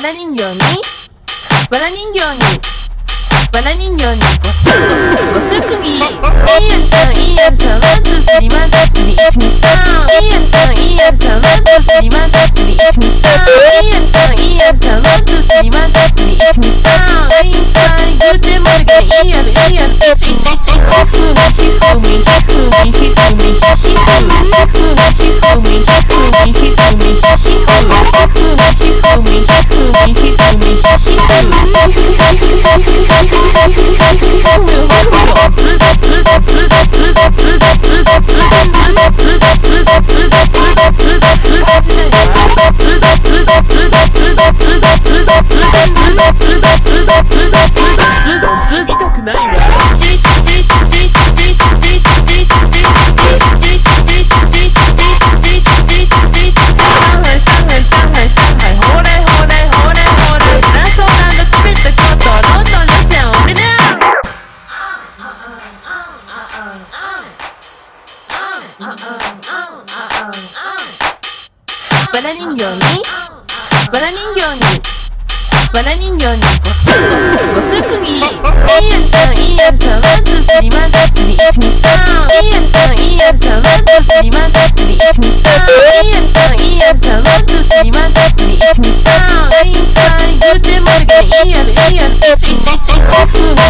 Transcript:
バラ人形にバラ人形にバラ人形にごすくぎ EL さん EL さんワンツースリーワンツースリー123 EL さん EL さんワンツースリーワンツースリー123 EL さん EL さんワンツースリーワンツースリー123 Ein, zwei, guten Morgen EL EL 111ふみひふみひふみひふみひふふみひふみひふみひふみひふふみひふみひふみひふみひ痛くないわバラ人形にバラ人形にバラ人形にごすくぎ EL さん EL さんワンツースリーワンツースリー123 EL さん EL さんワンツースリーワンツースリー123 EL さん EL さんワンツースリーワンツースリー123 Ein, zwei, guten Morgen EL EL 111ふ